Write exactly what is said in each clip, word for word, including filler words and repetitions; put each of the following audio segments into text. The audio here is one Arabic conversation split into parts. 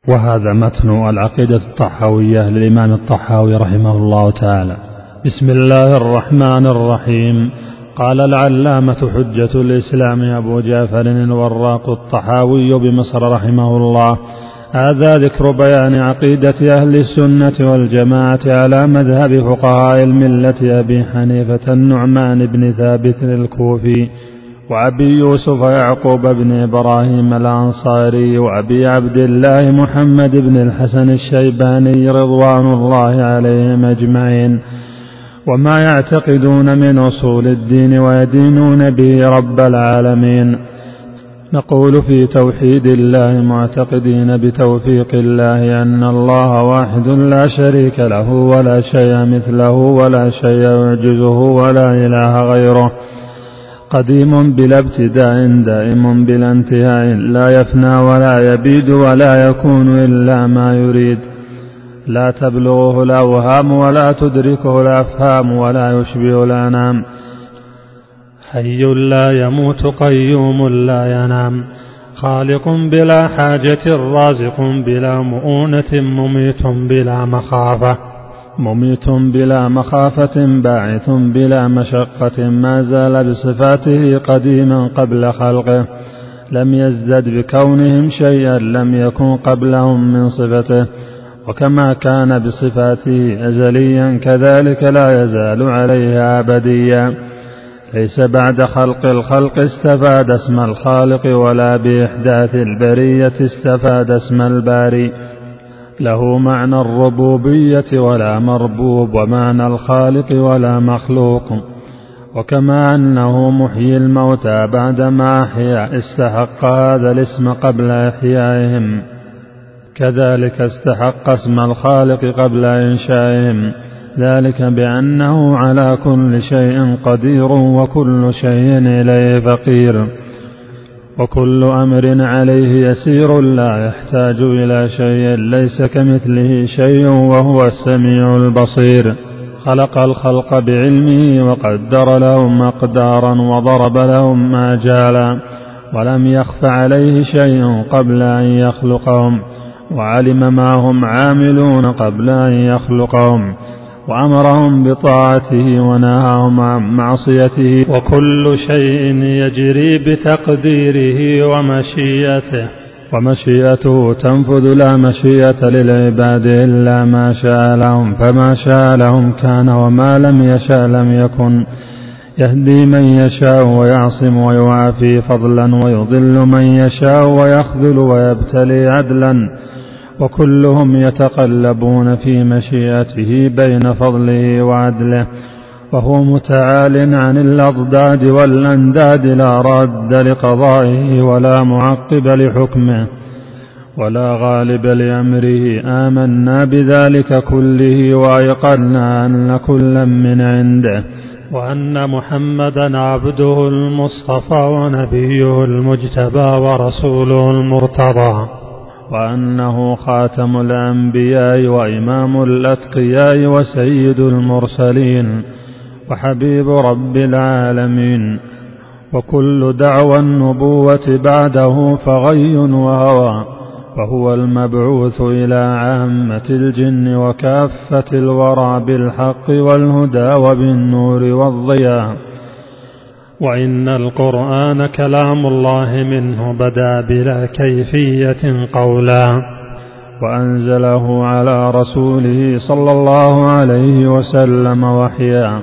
وهذا متن العقيدة الطحاوية للإمام الطحاوي رحمه الله تعالى. بسم الله الرحمن الرحيم. قال العلامة حجة الإسلام أبو جعفر الوراق الطحاوي بمصر رحمه الله: هذا ذكر بيان عقيدة أهل السنة والجماعة على مذهب فقهاء الملة أبي حنيفة النعمان بن ثابت الكوفي، وأبي يوسف يعقوب بن إبراهيم الأنصاري، وأبي عبد الله محمد بن الحسن الشيباني رضوان الله عليهم أجمعين، وما يعتقدون من أصول الدين ويدينون به رب العالمين. نقول في توحيد الله معتقدين بتوفيق الله أن الله واحد لا شريك له ولا شيء مثله ولا شيء يعجزه ولا إله غيره، قديم بلا ابتداء دائم بلا انتهاء، لا يفنى ولا يبيد ولا يكون إلا ما يريد، لا تبلغه الأوهام ولا تدركه الأفهام ولا يشبه الأنام، حي لا يموت قيوم لا ينام، خالق بلا حاجة رازق بلا مؤونة مميت بلا مخافة مميت بلا مخافة باعث بلا مشقة، ما زال بصفاته قديما قبل خلقه، لم يزدد بكونهم شيئا لم يكن قبلهم من صفته، وكما كان بصفاته أزليا كذلك لا يزال عليها أبديا، ليس بعد خلق الخلق استفاد اسم الخالق ولا بإحداث البرية استفاد اسم الباري، له معنى الربوبية ولا مربوب ومعنى الخالق ولا مخلوق، وكما أنه محيي الموتى بعدما أحيا استحق هذا الاسم قبل إحيائهم، كذلك استحق اسم الخالق قبل إنشائهم، ذلك بأنه على كل شيء قدير وكل شيء إليه فقير، وكل أمر عليه يسير لا يحتاج إلى شيء، ليس كمثله شيء وهو السميع البصير، خلق الخلق بعلمه وقدر لهم أقدارا وضرب لهم آجالا، ولم يخف عليه شيء قبل أن يخلقهم، وعلم ما هم عاملون قبل أن يخلقهم، وأمرهم بطاعته ونهاهم عن معصيته، وكل شيء يجري بتقديره ومشيئته، ومشيئته تنفذ لا مشيئة للعباد إلا ما شاء لهم، فما شاء لهم كان وما لم يشاء لم يكن، يهدي من يشاء ويعصم ويعافي فضلا ويضل من يشاء ويخذل ويبتلي عدلا، وكلهم يتقلبون في مشيئته بين فضله وعدله، وهو متعال عن الأضداد والأنداد، لا راد لقضائه ولا معقب لحكمه ولا غالب لأمره، آمنا بذلك كله وأيقنا أن كلا من عنده، وأن محمدا عبده المصطفى ونبيه المجتبى ورسوله المرتضى، وأنه خاتم الأنبياء وإمام الأتقياء وسيد المرسلين وحبيب رب العالمين، وكل دعوى النبوة بعده فغي وهوى، وهو المبعوث إلى عامة الجن وكافة الورى بالحق والهدى وبالنور والضياء، وإن القرآن كلام الله منه بدا بلا كيفية قولا، وأنزله على رسوله صلى الله عليه وسلم وحيا،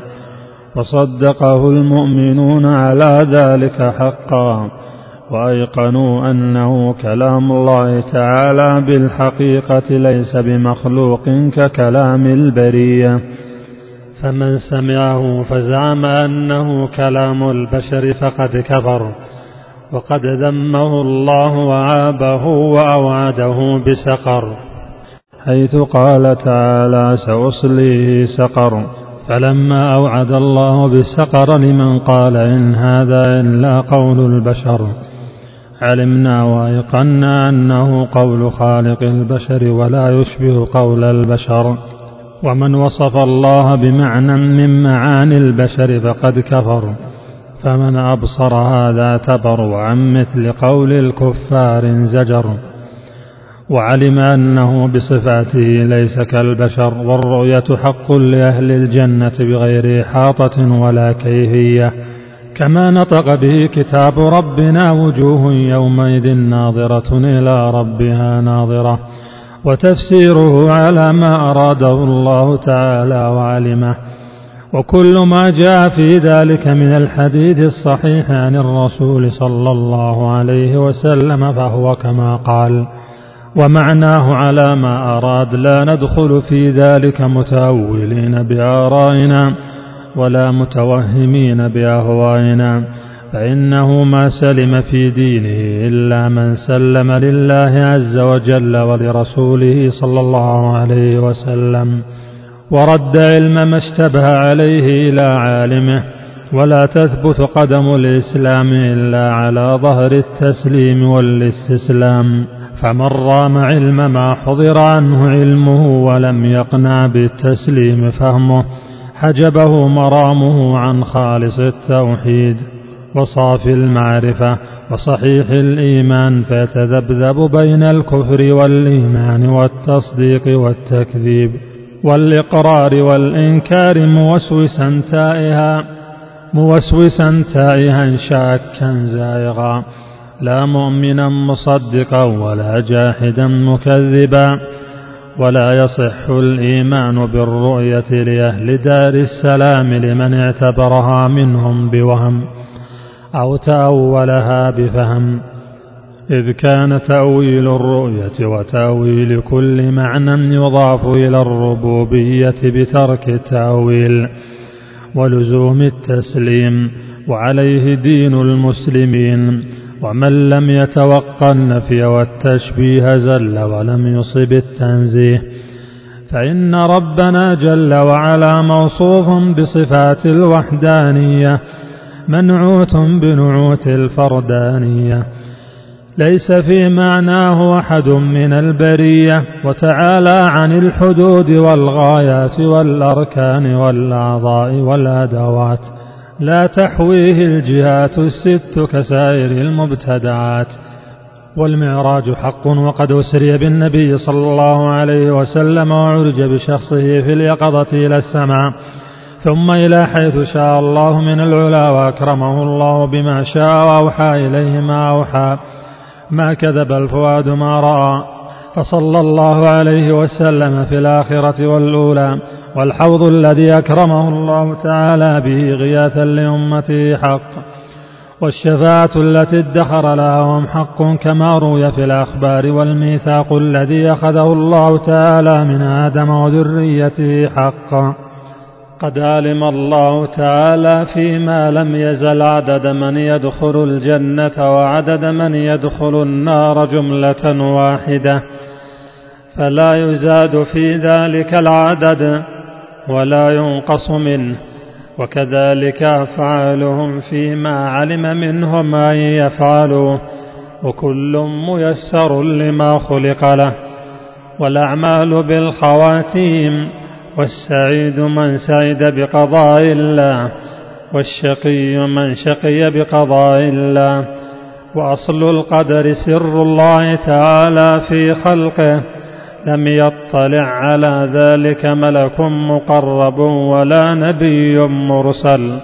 وصدقه المؤمنون على ذلك حقا، وأيقنوا أنه كلام الله تعالى بالحقيقة ليس بمخلوق ككلام البرية، فمن سمعه فزعم أنه كلام البشر فقد كفر، وقد ذمه الله وعابه وأوعده بسقر، حيث قال تعالى: سأصليه سقر، فلما أوعد الله بسقر لمن قال إن هذا إلا قول البشر، علمنا وأيقنا أنه قول خالق البشر ولا يشبه قول البشر، ومن وصف الله بمعنى من معاني البشر فقد كفر، فمن أبصر هذا تبر، وعن مثل قول الكفار زجر، وعلم أنه بصفاته ليس كالبشر، والرؤية حق لأهل الجنة بغير إحاطة ولا كيفية، كما نطق به كتاب ربنا: وجوه يومئذ ناظرة إلى ربها ناظرة. وتفسيره على ما أراده الله تعالى وعلمه. وكل ما جاء في ذلك من الحديث الصحيح عن الرسول صلى الله عليه وسلم فهو كما قال، ومعناه على ما أراد، لا ندخل في ذلك متأولين بآرائنا ولا متوهمين بأهوائنا، فإنه ما سلم في دينه إلا من سلم لله عز وجل ولرسوله صلى الله عليه وسلم، ورد علم ما اشتبه عليه إلى عالمه. ولا تثبت قدم الإسلام إلا على ظهر التسليم والاستسلام، فمن رام علم ما حضر عنه علمه ولم يقنع بالتسليم فهمه حجبه مرامه عن خالص التوحيد وصافي المعرفة وصحيح الإيمان، فيتذبذب بين الكفر والإيمان والتصديق والتكذيب والإقرار والإنكار موسوسا تائها موسوسا تائها شاكا زائغا، لا مؤمنا مصدقا ولا جاحدا مكذبا. ولا يصح الإيمان بالرؤية لأهل دار السلام لمن اعتبرها منهم بوهم أو تأولها بفهم، إذ كان تأويل الرؤية وتأويل كل معنى يضاف إلى الربوبية بترك التأويل ولزوم التسليم، وعليه دين المسلمين. ومن لم يتوقع النفي والتشبيه زل ولم يصب التنزيه، فإن ربنا جل وعلا موصوف بصفات الوحدانية منعوت بنعوت الفردانية، ليس في معناه أحد من البرية، وتعالى عن الحدود والغايات والأركان والأعضاء والأدوات، لا تحويه الجهات الست كسائر المبتدعات. والمعراج حق، وقد أسري بالنبي صلى الله عليه وسلم وعرج بشخصه في اليقظة إلى السماء ثم إلى حيث شاء الله من العلا، وأكرمه الله بما شاء وأوحى إليه ما أوحى، ما كذب الفؤاد ما رأى، فصلى الله عليه وسلم في الآخرة والأولى. والحوض الذي أكرمه الله تعالى به غياثا لأمته حق، والشفاعة التي ادخر لهم حق كما روي في الأخبار، والميثاق الذي أخذه الله تعالى من آدم وذريته حق. قد علم الله تعالى فيما لم يزل عدد من يدخل الجنة وعدد من يدخل النار جملة واحدة، فلا يزاد في ذلك العدد ولا ينقص منه، وكذلك أفعالهم فيما علم منهم أن يفعلوا، وكل ميسر لما خلق له. والأعمال بالخواتيم، والسعيد من سعد بقضاء الله، والشقي من شقي بقضاء الله. وأصل القدر سر الله تعالى في خلقه، لم يطلع على ذلك ملك مقرب ولا نبي مرسل،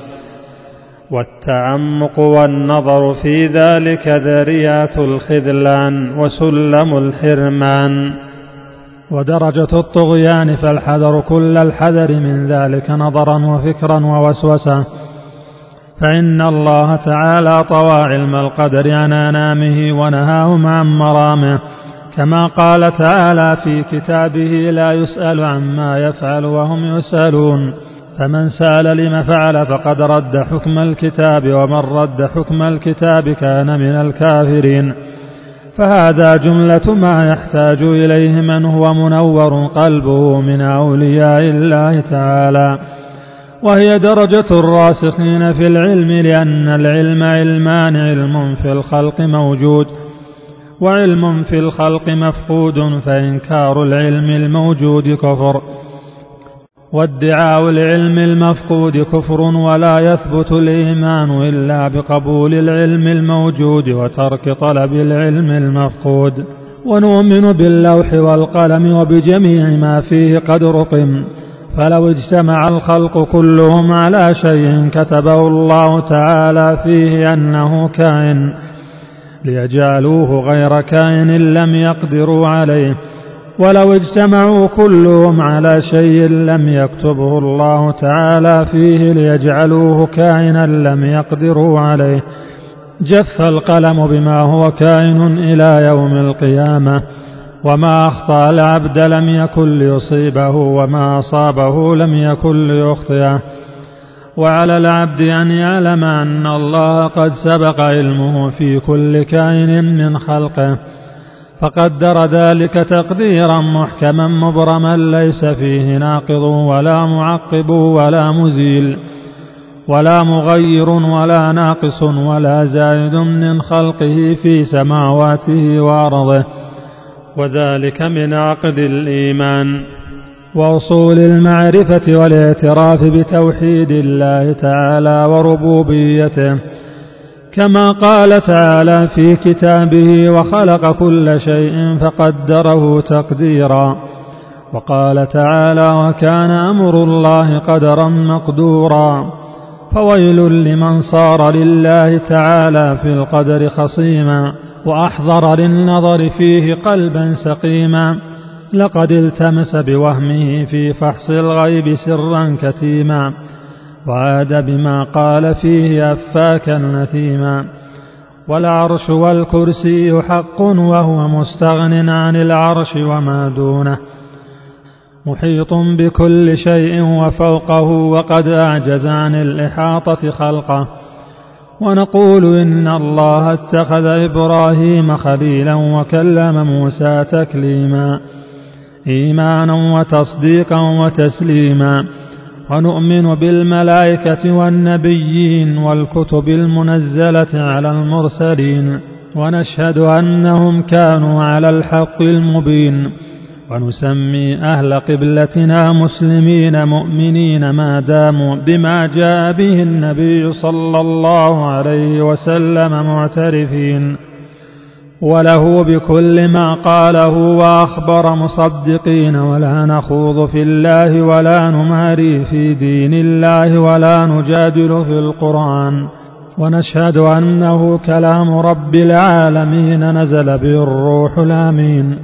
والتعمق والنظر في ذلك ذريعة الخذلان وسلم الحرمان. ودرجة الطغيان فالحذر كل الحذر من ذلك نظرا وفكرا ووسوسة، فإن الله تعالى طوى علم القدر عن أنامه ونهاهم عن مرامه، كما قال تعالى في كتابه: لا يسأل عما يفعل وهم يسألون. فمن سأل لما فعل فقد رد حكم الكتاب، ومن رد حكم الكتاب كان من الكافرين. فهذا جملة ما يحتاج إليه من هو منور قلبه من أولياء الله تعالى، وهي درجة الراسخين في العلم، لأن العلم علمان: علم في الخلق موجود وعلم في الخلق مفقود، فإنكار العلم الموجود كفر، وادعاء العلم المفقود كفر، ولا يثبت الإيمان إلا بقبول العلم الموجود وترك طلب العلم المفقود. ونؤمن باللوح والقلم وبجميع ما فيه قد رقم. فلو اجتمع الخلق كلهم على شيء كتبه الله تعالى فيه أنه كائن ليجعلوه غير كائن لم يقدروا عليه، ولو اجتمعوا كلهم على شيء لم يكتبه الله تعالى فيه ليجعلوه كائنا لم يقدروا عليه. جف القلم بما هو كائن إلى يوم القيامة، وما أخطأ العبد لم يكن ليصيبه، وما أصابه لم يكن ليخطئه. وعلى العبد أن يعلم أن الله قد سبق علمه في كل كائن من خلقه، فقدر ذلك تقديرا محكما مبرما ليس فيه ناقض ولا معقب ولا مزيل ولا مغير ولا ناقص ولا زائد من خلقه في سماواته وأرضه، وذلك من عقد الإيمان وأصول المعرفة والاعتراف بتوحيد الله تعالى وربوبيته، كما قال تعالى في كتابه: وخلق كل شيء فقدره تقديرا. وقال تعالى: وكان أمر الله قدرا مقدورا. فويل لمن صار لله تعالى في القدر خصيما وأحضر للنظر فيه قلبا سقيما، لقد التمس بوهمه في فحص الغيب سرا كتيما، وعاد بما قال فيه أفاكا نثيما. والعرش والكرسي حق وهو مستغن عن العرش وما دونه، محيط بكل شيء وفوقه، وقد أعجز عن الإحاطة خلقه. ونقول إن الله اتخذ إبراهيم خليلا وكلم موسى تكليما، إيمانا وتصديقا وتسليما. ونؤمن بالملائكة والنبيين والكتب المنزلة على المرسلين، ونشهد أنهم كانوا على الحق المبين. ونسمي أهل قبلتنا مسلمين مؤمنين ما داموا بما جاء به النبي صلى الله عليه وسلم معترفين، وله بكل ما قاله وأخبر مصدقين، ولا نخوض في الله ولا نماري في دين الله ولا نجادل في القرآن. ونشهد أنه كلام رب العالمين نزل به الروح الأمين،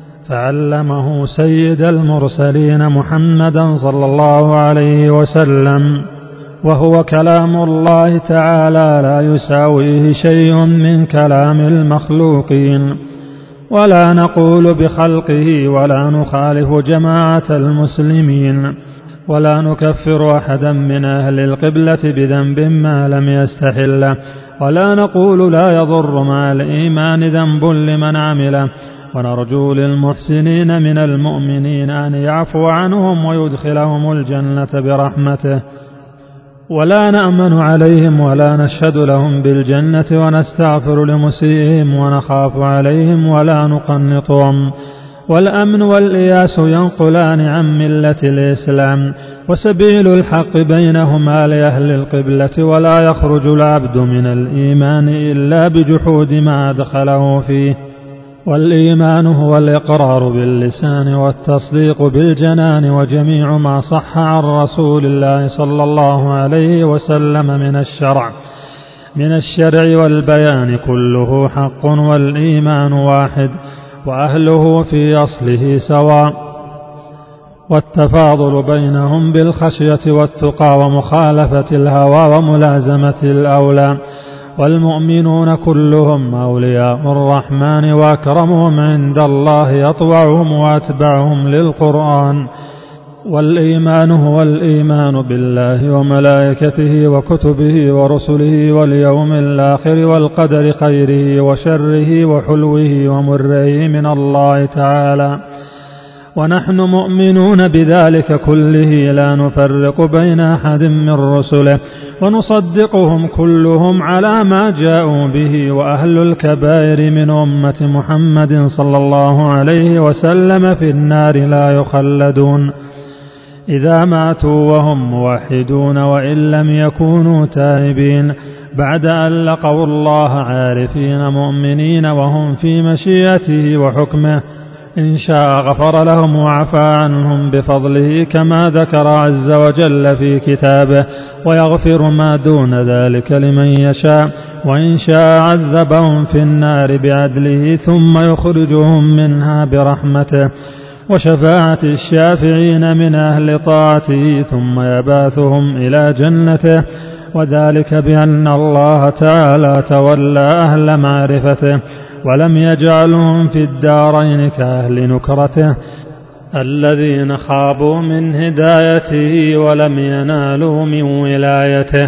فعلمه سيد المرسلين محمدا صلى الله عليه وسلم، وهو كلام الله تعالى لا يساويه شيء من كلام المخلوقين، ولا نقول بخلقه ولا نخالف جماعة المسلمين، ولا نكفر أحدا من أهل القبلة بذنب ما لم يستحله، ولا نقول لا يضر مع الإيمان ذنب لمن عمله. ونرجو للمحسنين من المؤمنين أن يعفو عنهم ويدخلهم الجنة برحمته، ولا نأمن عليهم ولا نشهد لهم بالجنة، ونستغفر لمسيئهم ونخاف عليهم ولا نقنطهم. والأمن والإياس ينقلان عن ملة الإسلام، وسبيل الحق بينهما لأهل القبلة، ولا يخرج العبد من الإيمان إلا بجحود ما أدخله فيه. والإيمان هو الإقرار باللسان والتصديق بالجنان، وجميع ما صح عن رسول الله صلى الله عليه وسلم من الشرع من الشرع والبيان كله حق، والإيمان واحد، وأهله في أصله سواء، والتفاضل بينهم بالخشية والتقى ومخالفة الهوى وملازمة الأولى. والمؤمنون كلهم أولياء الرحمن، وأكرمهم عند الله أطوعهم وأتبعهم للقرآن. والإيمان هو الإيمان بالله وملائكته وكتبه ورسله واليوم الآخر والقدر خيره وشره وحلوه ومره من الله تعالى، ونحن مؤمنون بذلك كله، لا نفرق بين أحد من رسله، ونصدقهم كلهم على ما جاءوا به. وأهل الكبائر من أمة محمد صلى الله عليه وسلم في النار لا يخلدون إذا ماتوا وهم موحدون، وإن لم يكونوا تائبين. بعد أن لقوا الله عارفين مؤمنين وهم في مشيئته وحكمه، إن شاء غفر لهم وعفى عنهم بفضله كما ذكر عز وجل في كتابه، ويغفر ما دون ذلك لمن يشاء، وإن شاء عذبهم في النار بعدله ثم يخرجهم منها برحمته وشفاعة الشافعين من أهل طاعته ثم يبعثهم إلى جنته، وذلك بأن الله تعالى تولى أهل معرفته ولم يجعلهم في الدارين كأهل نكرته الذين خابوا من هدايته ولم ينالوا من ولايته.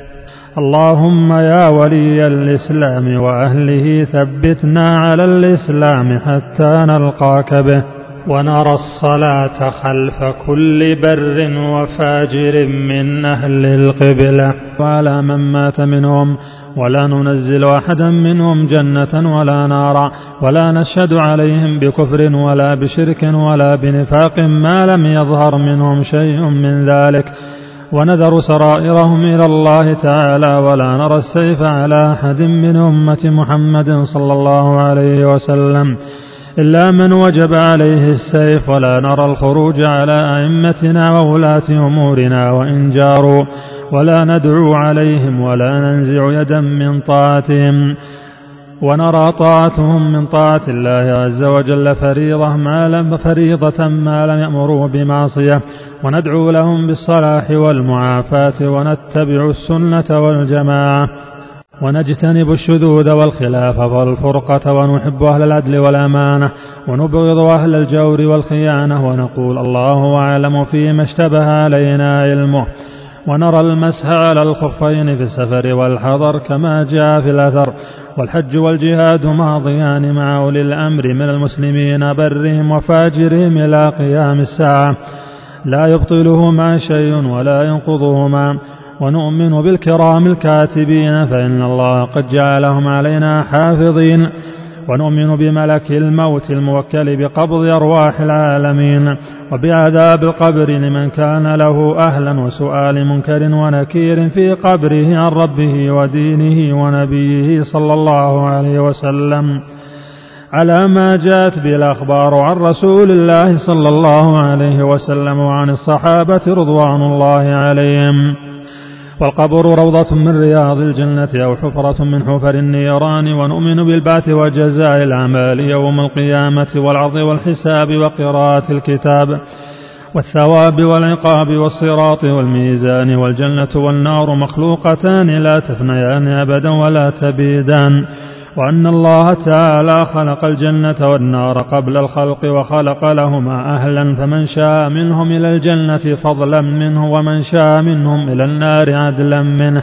اللهم يا ولي الإسلام وأهله ثبتنا على الإسلام حتى نلقاك به، ونرى الصلاة خلف كل بر وفاجر من أهل القبلة وعلى من مات منهم، ولا ننزل أحدا منهم جنة ولا نارا، ولا نشهد عليهم بكفر ولا بشرك ولا بنفاق ما لم يظهر منهم شيء من ذلك، ونذر سرائرهم إلى الله تعالى، ولا نرى السيف على أحد من أمة محمد صلى الله عليه وسلم إلا من وجب عليه السيف، ولا نرى الخروج على أئمتنا وولاة أمورنا وإن جاروا، ولا ندعو عليهم ولا ننزع يدا من طاعتهم، ونرى طاعتهم من طاعة الله عز وجل فريضة ما لم فريضة ما لم يأمروا بمعصية، وندعو لهم بالصلاح والمعافاة، ونتبع السنة والجماعة، ونجتنب الشذوذ والخلاف والفرقة، ونحب أهل العدل والأمانة، ونبغض أهل الجور والخيانة، ونقول الله أعلم فيما اشتبه علينا علمه، ونرى المسح على الخفين في السفر والحضر كما جاء في الأثر، والحج والجهاد ماضيان مع أولي الأمر من المسلمين برهم وفاجرهم إلى قيام الساعة، لا يبطلهما شيء ولا ينقضهما، ونؤمن بالكرام الكاتبين فإن الله قد جعلهم علينا حافظين، ونؤمن بملك الموت الموكل بقبض أرواح العالمين، وبعذاب القبر لمن كان له أهلا، وسؤال منكر ونكير في قبره عن ربه ودينه ونبيه صلى الله عليه وسلم على ما جاءت به الأخبار عن رسول الله صلى الله عليه وسلم وعن الصحابة رضوان الله عليهم. والقبر روضة من رياض الجنة أو حفرة من حفر النيران، ونؤمن بالبعث وجزاء الأعمال يوم القيامة والعرض والحساب وقراءة الكتاب والثواب والعقاب والصراط والميزان، والجنة والنار مخلوقتان لا تفنيان أبدا ولا تبيدان، وأن الله تعالى خلق الجنة والنار قبل الخلق وخلق لهما أهلا، فمن شاء منهم إلى الجنة فضلا منه، ومن شاء منهم إلى النار عدلا منه،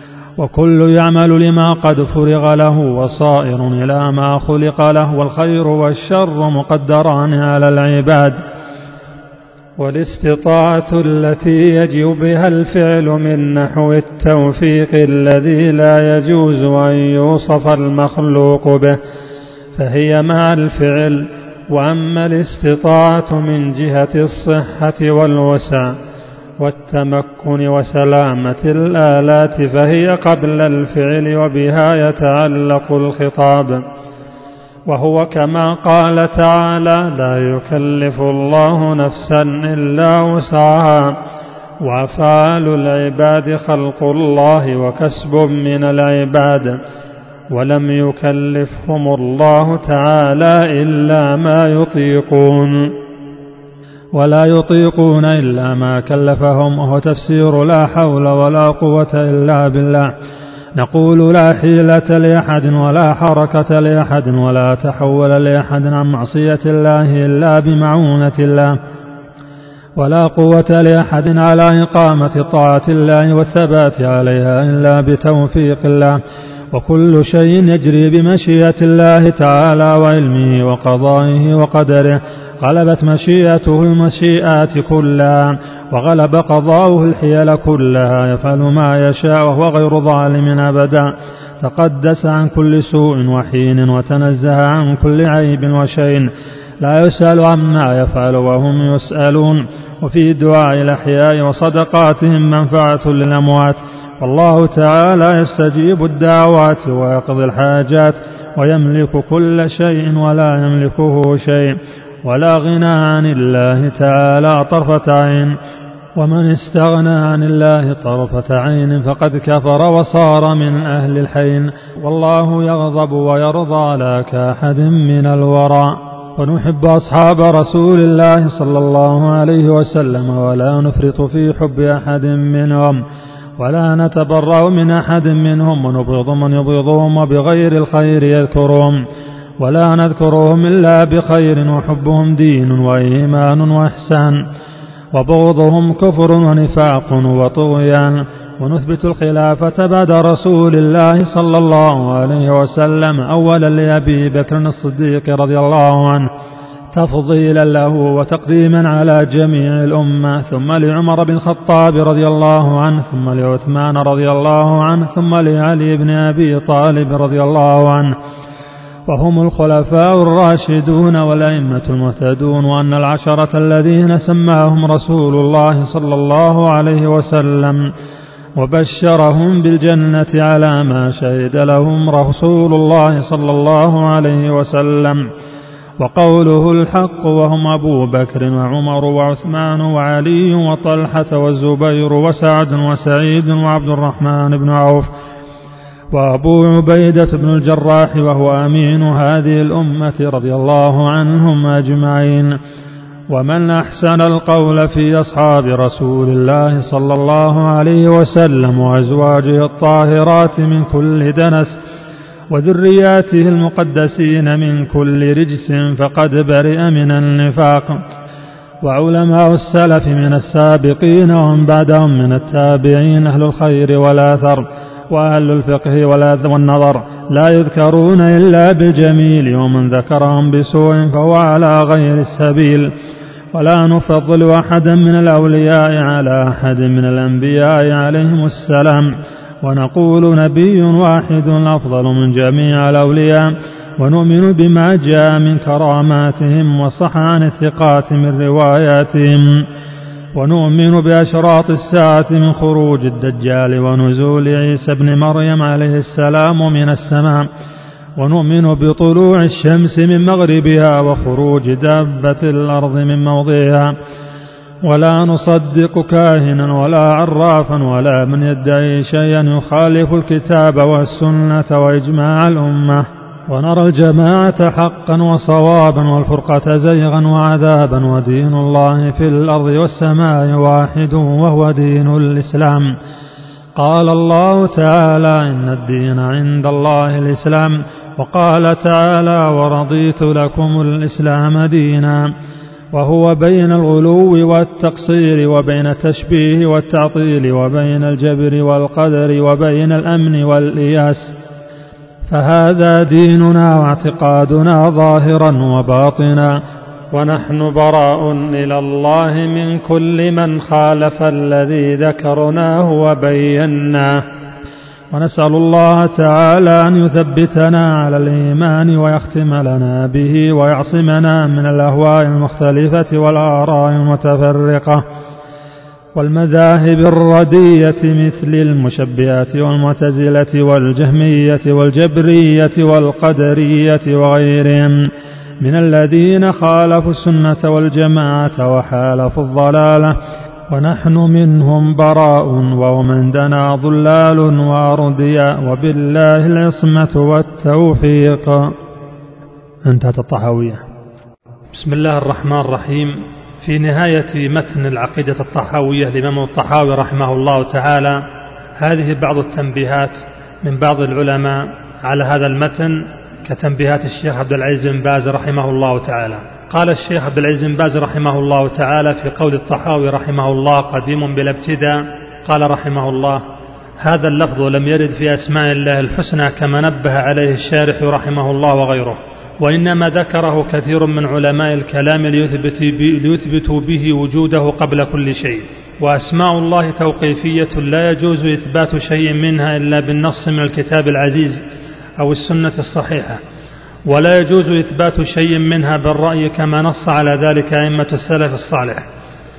وكل يعمل لما قد فرغ له، وصائر إلى ما خلق له، والخير والشر مقدران على العباد. والاستطاعة التي يجب بها الفعل من نحو التوفيق الذي لا يجوز أن يوصف المخلوق به فهي مع الفعل، وأما الاستطاعة من جهة الصحة والوسع والتمكن وسلامة الآلات فهي قبل الفعل، وبها يتعلق الخطاب، وهو كما قال تعالى: لا يكلف الله نفسا إلا وسعها، وأفعال العباد خلق الله وكسب من العباد، ولم يكلفهم الله تعالى إلا ما يطيقون، ولا يطيقون إلا ما كلفهم، وهو تفسير لا حول ولا قوة إلا بالله. نقول: لا حيلة لأحد ولا حركة لأحد ولا تحول لأحد عن معصية الله إلا بمعونة الله، ولا قوة لأحد على إقامة طاعة الله والثبات عليها إلا بتوفيق الله، وكل شيء يجري بمشيئة الله تعالى وعلمه وقضائه وقدره، غلبت مشيئته المشيئات كلها، وغلب قضاؤه الحيل كلها، يفعل ما يشاء وهو غير ظالم أبدا، تقدس عن كل سوء وحين، وتنزه عن كل عيب وشين، لا يسأل عما يفعل وهم يسألون. وفي دعاء الأحياء وصدقاتهم منفعة للأموات، والله تعالى يستجيب الدعوات ويقضي الحاجات ويملك كل شيء ولا يملكه شيء، ولا غنى عن الله تعالى طرفة عين. ومن استغنى عن الله طرفة عين فقد كفر وصار من أهل الحين، والله يغضب ويرضى لا كأحد من الورى. ونحب أصحاب رسول الله صلى الله عليه وسلم ولا نفرط في حب أحد منهم، ولا نتبرأ من أحد منهم، ونبغض من يبغضهم وبغير الخير يذكرهم، ولا نذكرهم إلا بخير، وحبهم دين وإيمان وإحسان، وبغضهم كفر ونفاق وطغيان. ونثبت الخلافة بعد رسول الله صلى الله عليه وسلم أولا لأبي بكر الصديق رضي الله عنه تفضيلا له وتقديما على جميع الأمة، ثم لعمر بن الخطاب رضي الله عنه، ثم لعثمان رضي الله عنه، ثم لعلي بن أبي طالب رضي الله عنه، وهم الخلفاء الراشدون والأئمة المهتدون. وأن العشرة الذين سماهم رسول الله صلى الله عليه وسلم وبشرهم بالجنة على ما شهد لهم رسول الله صلى الله عليه وسلم وقوله الحق، وهم أبو بكر وعمر وعثمان وعلي وطلحة والزبير وسعد وسعيد وعبد الرحمن بن عوف وأبو عبيدة بن الجراح، وهو أمين هذه الأمة رضي الله عنهم أجمعين. ومن أحسن القول في أصحاب رسول الله صلى الله عليه وسلم وأزواجه الطاهرات من كل دنس وذرياته المقدسين من كل رجس فقد برئ من النفاق. وعلماء السلف من السابقين ومن بعدهم من التابعين أهل الخير والآثر وأهل الفقه والنظر لا يذكرون إلا بالجميل، ومن ذكرهم بسوء فهو على غير السبيل. ولا نفضل أحدا من الأولياء على أحد من الأنبياء عليهم السلام، ونقول نبي واحد أفضل من جميع الأولياء، ونؤمن بما جاء من كراماتهم وصح عن الثقات من رواياتهم، ونؤمن بأشراط الساعة من خروج الدجال ونزول عيسى بن مريم عليه السلام من السماء، ونؤمن بطلوع الشمس من مغربها وخروج دابة الأرض من موضعها. ولا نصدق كاهنا ولا عرافا ولا من يدعي شيئا يخالف الكتاب والسنة وإجماع الأمة، ونرى الجماعة حقا وصوابا والفرقة زيغا وعذابا، ودين الله في الأرض والسماء واحد وهو دين الإسلام. قال الله تعالى: إن الدين عند الله الإسلام. وقال تعالى: ورضيت لكم الإسلام دينا. وهو بين الغلو والتقصير، وبين التشبيه والتعطيل، وبين الجبر والقدر، وبين الأمن والإياس. فهذا ديننا واعتقادنا ظاهرا وباطنا، ونحن براء إلى الله من كل من خالف الذي ذكرناه وبيناه. ونسأل الله تعالى أن يثبتنا على الإيمان ويختم لنا به، ويعصمنا من الأهواء المختلفة والآراء المتفرقة والمذاهب الردية مثل المشبهة والمعتزلة والجهمية والجبرية والقدرية وغيرهم من الذين خالفوا السنة والجماعة وحالفوا الضلالة، ونحن منهم براء، وهم عندنا ضلال وأردياء، وبالله العصمة والتوفيق. انتهت الطحاوية. بسم الله الرحمن الرحيم. في نهاية متن العقيدة الطحاوية للإمام الطحاوي رحمه الله تعالى هذه بعض التنبيهات من بعض العلماء على هذا المتن، كتنبيهات الشيخ عبد العزيز بن باز رحمه الله تعالى. قال الشيخ عبد العزيز بن باز رحمه الله تعالى في قول الطحاوي رحمه الله: قديم بلا ابتداء. قال رحمه الله: هذا اللفظ لم يرد في أسماء الله الحسنى كما نبه عليه الشارح رحمه الله وغيره، وإنما ذكره كثير من علماء الكلام ليثبتوا به وجوده قبل كل شيء. وأسماء الله توقيفية لا يجوز إثبات شيء منها إلا بالنص من الكتاب العزيز أو السنة الصحيحة، ولا يجوز إثبات شيء منها بالرأي كما نص على ذلك أئمة السلف الصالح.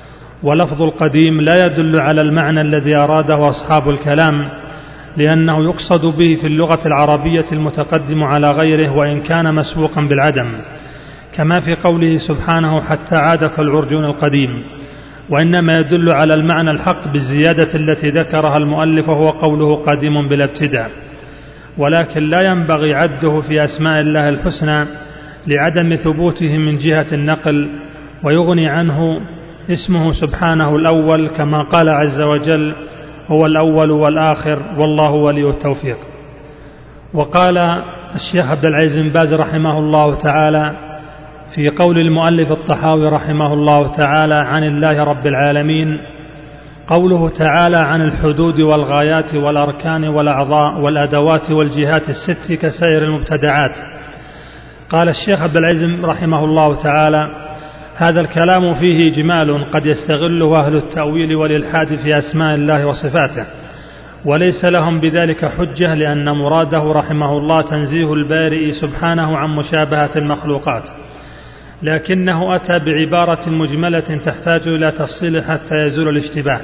ولفظ القديم لا يدل على المعنى الذي أراده أصحاب الكلام، لأنه يقصد به في اللغة العربية المتقدم على غيره وإن كان مسبوقا بالعدم، كما في قوله سبحانه حتى عاد كالعرجون القديم، وإنما يدل على المعنى الحق بالزيادة التي ذكرها المؤلف وهو قوله قديم بلا ابتداء. ولكن لا ينبغي عده في أسماء الله الحسنى لعدم ثبوته من جهة النقل، ويغني عنه اسمه سبحانه الأول كما قال عز وجل هو الأول والآخر والله ولي التوفيق. وقال الشيخ عبد العزيز بن باز رحمه الله تعالى في قول المؤلف الطحاوي رحمه الله تعالى عن الله رب العالمين، قوله تعالى عن الحدود والغايات والأركان والأعضاء والأدوات والجهات الست كسائر المبتدعات. قال الشيخ عبد العزيز رحمه الله تعالى هذا الكلام فيه إجمال قد يستغله أهل التأويل والإلحاد في أسماء الله وصفاته، وليس لهم بذلك حجة، لأن مراده رحمه الله تنزيه البارئ سبحانه عن مشابهة المخلوقات، لكنه أتى بعبارة مجملة تحتاج إلى تفصيل حتى يزول الاشتباه.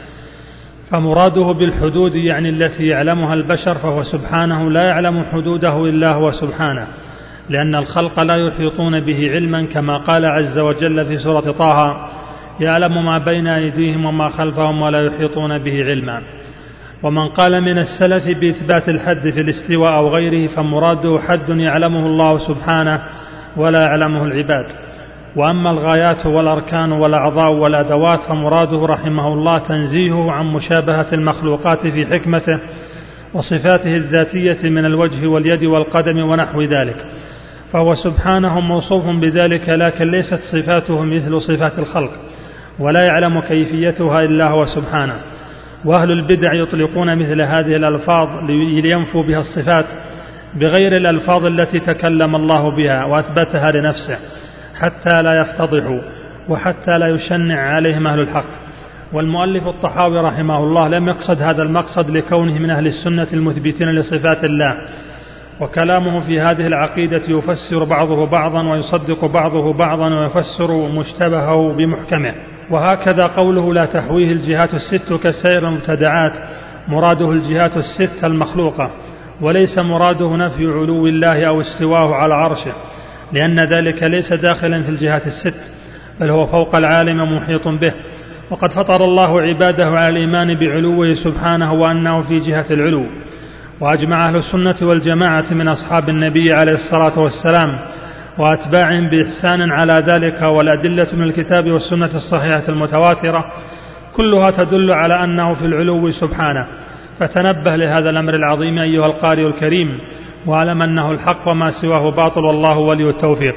فمراده بالحدود يعني التي يعلمها البشر، فهو سبحانه لا يعلم حدوده إلا هو سبحانه، لأن الخلق لا يحيطون به علما، كما قال عز وجل في سورة طه يعلم ما بين أيديهم وما خلفهم ولا يحيطون به علما. ومن قال من السلف بإثبات الحد في الاستواء أو غيره فمراده حد يعلمه الله سبحانه ولا يعلمه العباد. وأما الغايات والأركان والأعضاء والأدوات فمراده رحمه الله تنزيهه عن مشابهة المخلوقات في حكمته وصفاته الذاتية من الوجه واليد والقدم ونحو ذلك، فهو سبحانه موصوف بذلك، لكن ليست صفاته مثل صفات الخلق، ولا يعلم كيفيتها إلا هو سبحانه. وأهل البدع يطلقون مثل هذه الألفاظ لينفوا بها الصفات بغير الألفاظ التي تكلم الله بها وأثبتها لنفسه، حتى لا يفتضحوا وحتى لا يشنع عليهم أهل الحق. والمؤلف الطحاوي رحمه الله لم يقصد هذا المقصد لكونه من أهل السنة المثبتين لصفات الله، وكلامه في هذه العقيدة يفسر بعضه بعضا ويصدق بعضه بعضا ويفسر مشتبهه بمحكمه. وهكذا قوله لا تحويه الجهات الست كسائر المبتدعات، مراده الجهات الست المخلوقة، وليس مراده نفي علو الله أو استواه على عرشه، لأن ذلك ليس داخلا في الجهات الست، بل هو فوق العالم محيط به. وقد فطر الله عباده على الإيمان بعلوه سبحانه وأنه في جهة العلو. وأجمع أهل السنة والجماعة من أصحاب النبي عليه الصلاة والسلام وأتباعهم بإحسان على ذلك، والأدلة من الكتاب والسنة الصحيحة المتواترة كلها تدل على أنه في العلو سبحانه. فتنبه لهذا الأمر العظيم أيها القارئ الكريم، واعلم أنه الحق وما سواه باطل، والله ولي التوفيق.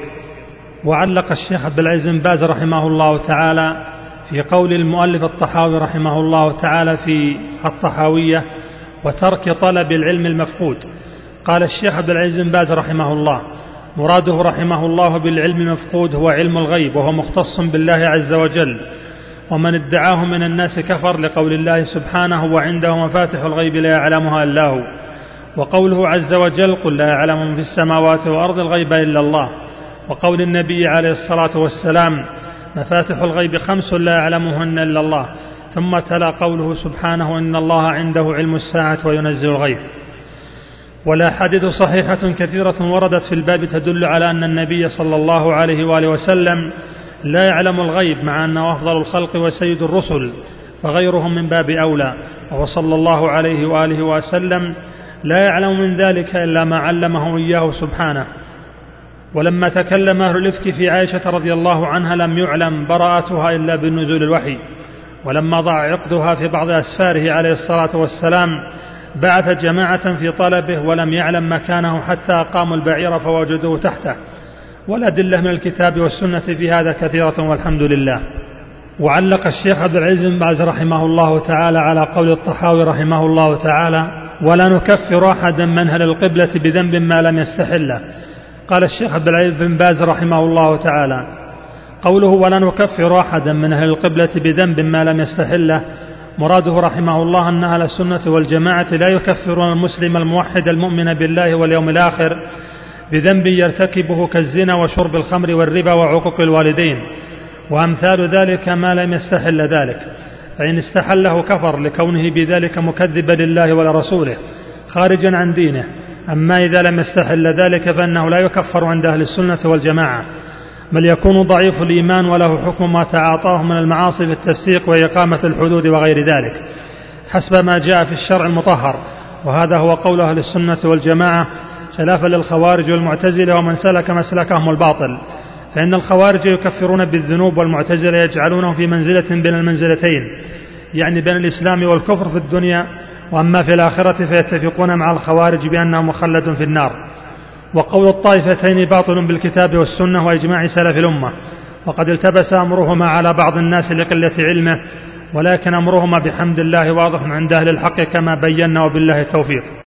وعلق الشيخ عبد العزيز بن باز رحمه الله تعالى في قول المؤلف الطحاوي رحمه الله تعالى في الطحاوية وترك طلب العلم المفقود. قال الشيخ عبد العزيز بن باز رحمه الله مراده رحمه الله بالعلم المفقود هو علم الغيب، وهو مختص بالله عز وجل، ومن ادعاه من الناس كفر، لقول الله سبحانه وعنده مفاتح الغيب لا يعلمها إلا هو، وقوله عز وجل قل لا يعلم من في السماوات والأرض الغيب إلا الله، وقول النبي عليه الصلاة والسلام مفاتح الغيب خمس لا يعلمهن إلا الله، ثم تلا قوله سبحانه إن الله عنده علم الساعة وينزل الغيث. والأحاديث صحيحة كثيرة وردت في الباب تدل على أن النبي صلى الله عليه وآله وسلم لا يعلم الغيب، مع أنه أفضل الخلق وسيد الرسل، فغيرهم من باب أولى، وهو صلى الله عليه وآله وسلم لا يعلم من ذلك إلا ما علمه إياه سبحانه. ولما تكلم أهل الإفك في عائشة رضي الله عنها لم يعلم براءتها إلا بنزول الوحي. ولما ضاع عقدها في بعض أسفاره عليه الصلاة والسلام بعث جماعة في طلبه ولم يعلم مكانه حتى أقاموا البعير فوجدوه تحته. والأدلة من الكتاب والسنة في هذا كثيرة والحمد لله. وعلق الشيخ عبد العزيز بن باز رحمه الله تعالى على قول الطحاوي رحمه الله تعالى ولا نكفر أحدا من أهل القبلة بذنب ما لم يستحله. قال الشيخ عبد العزيز بن باز رحمه الله تعالى قوله ولا نكفر أحدا من أهل القبلة بذنب ما لم يستحله، مراده رحمه الله أن أهل السنة والجماعة لا يكفرون المسلم الموحد المؤمن بالله واليوم الآخر بذنب يرتكبه كالزنا وشرب الخمر والربا وعقوق الوالدين، وأمثال ذلك ما لم يستحل ذلك، فإن استحله كفر لكونه بذلك مكذبا لله ولرسوله خارجا عن دينه. أما إذا لم يستحل ذلك فإنه لا يكفر عند أهل السنة والجماعة، بل يكون ضعيف الإيمان وله حكم ما تعاطاه من المعاصي في التفسيق وإقامة الحدود وغير ذلك حسب ما جاء في الشرع المطهر. وهذا هو قول أهل السنة والجماعة خلافا للخوارج والمعتزلة ومن سلك مسلكهم الباطل، فإن الخوارج يكفرون بالذنوب والمعتزلة يجعلونه في منزلة بين المنزلتين، يعني بين الإسلام والكفر في الدنيا، وأما في الآخرة فيتفقون مع الخوارج بأنه مخلد في النار. وقول الطائفتين باطل بالكتاب والسنة وإجماع سلف الأمة، وقد التبس أمرهما على بعض الناس لقلة علمه، ولكن أمرهما بحمد الله واضح عند أهل الحق كما بينا، وبالله التوفيق.